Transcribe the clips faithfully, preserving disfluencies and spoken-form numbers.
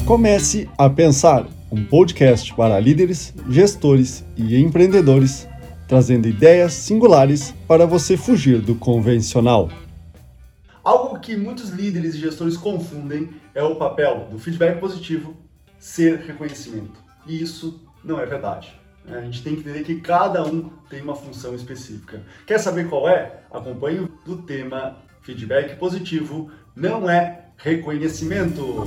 Comece a Pensar, um podcast para líderes, gestores e empreendedores, trazendo ideias singulares para você fugir do convencional. Algo que muitos líderes e gestores confundem é o papel do feedback positivo ser reconhecimento. E isso não é verdade. A gente tem que entender que cada um tem uma função específica. Quer saber qual é? Acompanhe o tema feedback positivo não é reconhecimento.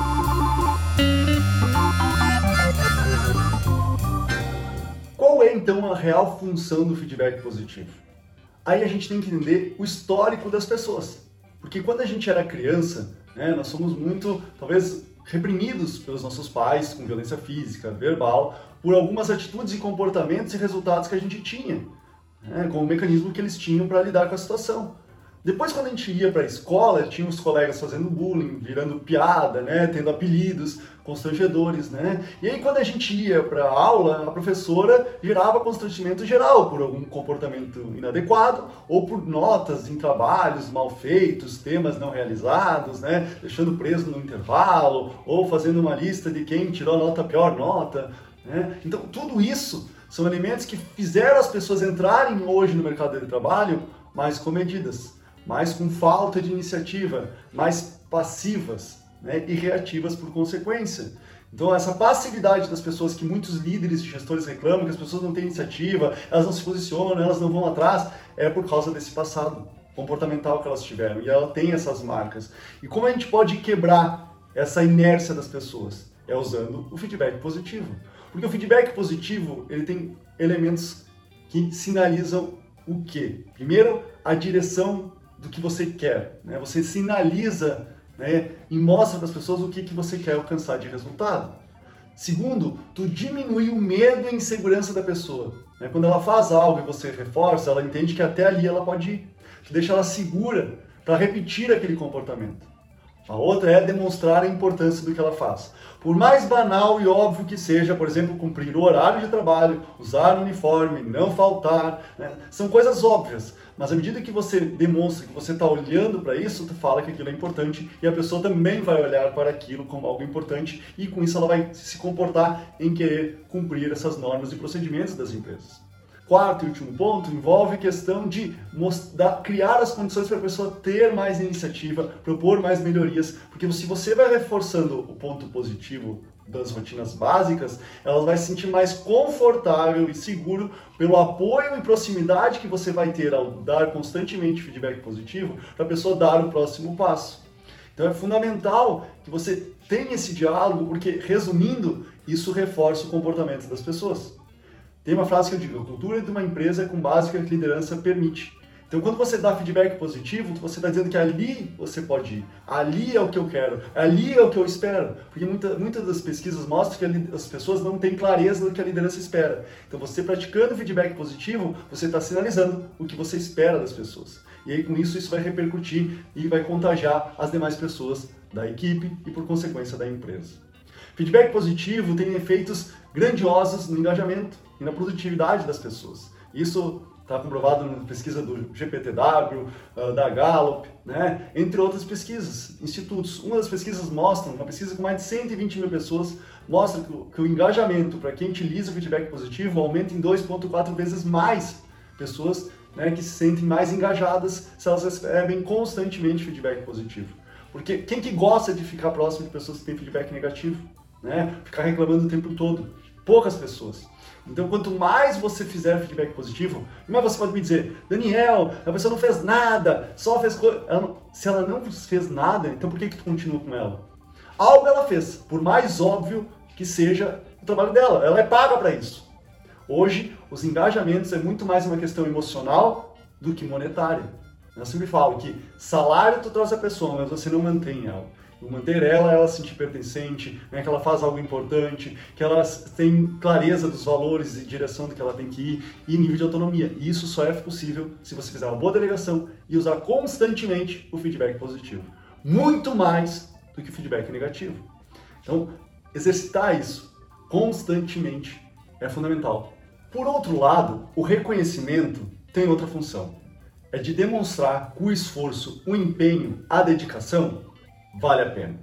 Qual é então a real função do feedback positivo? Aí a gente tem que entender o histórico das pessoas. Porque quando a gente era criança, né, nós somos muito, talvez, reprimidos pelos nossos pais com violência física, verbal, por algumas atitudes e comportamentos e resultados que a gente tinha, né, com o mecanismo que eles tinham para lidar com a situação. Depois, quando a gente ia para a escola, tinha os colegas fazendo bullying, virando piada, né, tendo apelidos constrangedores, né? E aí, quando a gente ia para a aula, a professora gerava constrangimento geral por algum comportamento inadequado ou por notas em trabalhos mal feitos, temas não realizados, né, deixando preso no intervalo ou fazendo uma lista de quem tirou a nota, a pior nota, né? Então, tudo isso são elementos que fizeram as pessoas entrarem hoje no mercado de trabalho mais comedidas, mais com falta de iniciativa, mais passivas, né, e reativas por consequência. Então essa passividade das pessoas que muitos líderes e gestores reclamam, que as pessoas não têm iniciativa, elas não se posicionam, elas não vão atrás, é por causa desse passado comportamental que elas tiveram, e ela tem essas marcas. E como a gente pode quebrar essa inércia das pessoas? É usando o feedback positivo. Porque o feedback positivo, ele tem elementos que sinalizam o quê? Primeiro, a direção do que você quer, né? Você sinaliza, né, e mostra para as pessoas o que, que você quer alcançar de resultado. Segundo, tu diminui o medo e a insegurança da pessoa, né? Quando ela faz algo e você reforça, ela entende que até ali ela pode ir. Tu deixa ela segura para repetir aquele comportamento. A outra é demonstrar a importância do que ela faz. Por mais banal e óbvio que seja, por exemplo, cumprir o horário de trabalho, usar o uniforme, não faltar, né? São coisas óbvias, mas à medida que você demonstra que você está olhando para isso, tu fala que aquilo é importante e a pessoa também vai olhar para aquilo como algo importante e com isso ela vai se comportar em querer cumprir essas normas e procedimentos das empresas. Quarto e último ponto envolve a questão de mostrar, criar as condições para a pessoa ter mais iniciativa, propor mais melhorias, porque se você vai reforçando o ponto positivo das rotinas básicas, ela vai se sentir mais confortável e seguro pelo apoio e proximidade que você vai ter ao dar constantemente feedback positivo para a pessoa dar o próximo passo. Então é fundamental que você tenha esse diálogo, porque, resumindo, isso reforça o comportamento das pessoas. Tem uma frase que eu digo: a cultura de uma empresa é com base que a liderança permite. Então, quando você dá feedback positivo, você está dizendo que ali você pode ir, ali é o que eu quero, ali é o que eu espero. Porque muita, muitas das pesquisas mostram que as pessoas não têm clareza do que a liderança espera. Então, você praticando feedback positivo, você está sinalizando o que você espera das pessoas. E aí, com isso, isso vai repercutir e vai contagiar as demais pessoas da equipe e, por consequência, da empresa. Feedback positivo tem efeitos grandiosos no engajamento e na produtividade das pessoas. Isso está comprovado na pesquisa do G P T W, da Gallup, né? Entre outras pesquisas, institutos. Uma das pesquisas mostra, uma pesquisa com mais de cento e vinte mil pessoas, mostra que o, que o engajamento para quem utiliza o feedback positivo aumenta em dois vírgula quatro vezes mais pessoas, né, que se sentem mais engajadas se elas recebem constantemente feedback positivo. Porque quem que gosta de ficar próximo de pessoas que têm feedback negativo? Né? Ficar reclamando o tempo todo? Poucas pessoas. Então, quanto mais você fizer feedback positivo, mas você pode me dizer: Daniel, a pessoa não fez nada, só fez coisa. Se ela não fez nada, então por que que tu continua com ela? Algo ela fez, por mais óbvio que seja o trabalho dela, ela é paga para isso. Hoje, os engajamentos é muito mais uma questão emocional do que monetária. Eu sempre falo que salário tu traz a pessoa, mas você não mantém ela. Manter ela, ela se sentir pertencente, né, que ela faz algo importante, que ela tem clareza dos valores e direção do que ela tem que ir e nível de autonomia. E isso só é possível se você fizer uma boa delegação e usar constantemente o feedback positivo. Muito mais do que o feedback negativo. Então, exercitar isso constantemente é fundamental. Por outro lado, o reconhecimento tem outra função. É de demonstrar que o esforço, o empenho, a dedicação vale a pena.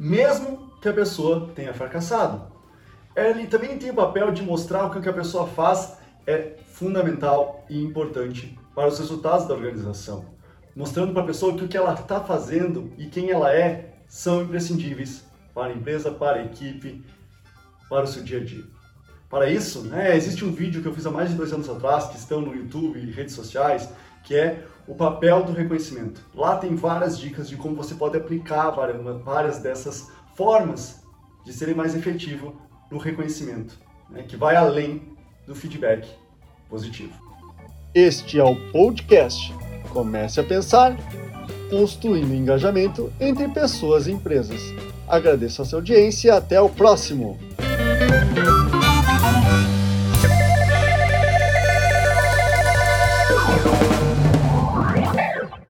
mesmo que a pessoa tenha fracassado. Ele também tem o papel de mostrar que o que a pessoa faz é fundamental e importante para os resultados da organização, mostrando para a pessoa que o que ela está fazendo e quem ela é são imprescindíveis para a empresa, para a equipe, para o seu dia a dia. Para isso, né, existe um vídeo que eu fiz há mais de dois anos atrás, que estão no YouTube e redes sociais, que é o papel do reconhecimento. Lá tem várias dicas de como você pode aplicar várias, várias dessas formas de serem mais efetivo no reconhecimento, né, que vai além do feedback positivo. Este é o podcast Comece a Pensar, construindo engajamento entre pessoas e empresas. Agradeço a sua audiência e até o próximo!